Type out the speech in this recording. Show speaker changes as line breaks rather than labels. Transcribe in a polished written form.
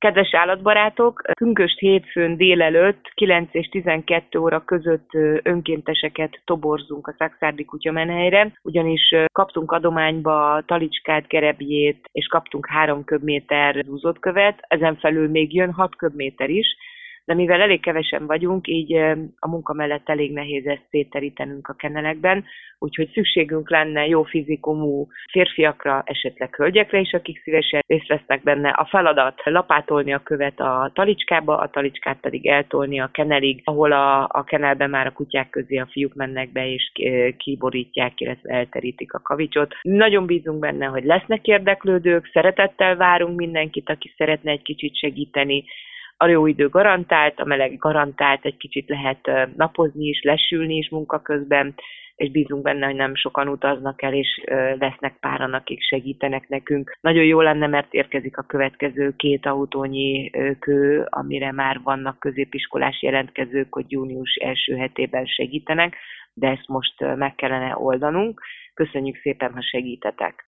Kedves állatbarátok, pünkösd hétfőn délelőtt 9 és 12 óra között önkénteseket toborzunk a Szakszárdi kutyamenhelyre, ugyanis kaptunk adományba talicskát, gerebjét, és kaptunk 3 köbméter zúzott követ, ezen felül még jön 6 köbméter is, de mivel elég kevesen vagyunk, így a munka mellett elég nehéz ezt szétterítenünk a kennelekben, úgyhogy szükségünk lenne jó fizikumú férfiakra, esetleg hölgyekre is, akik szívesen részt vesznek benne. A feladat lapátolni a követ a talicskába, a talicskát pedig eltolni a kennelig, ahol a kennelben már a kutyák közé a fiúk mennek be, és kiborítják, illetve elterítik a kavicsot. Nagyon bízunk benne, hogy lesznek érdeklődők, szeretettel várunk mindenkit, aki szeretne egy kicsit segíteni. A jó idő garantált, a meleg garantált, egy kicsit lehet napozni is, lesülni is munka közben, és bízunk benne, hogy nem sokan utaznak el, és lesznek páran, akik segítenek nekünk. Nagyon jó lenne, mert érkezik a következő 2 autónyi kő, amire már vannak középiskolás jelentkezők, hogy június első hetében segítenek, de ezt most meg kellene oldanunk. Köszönjük szépen, ha segítetek!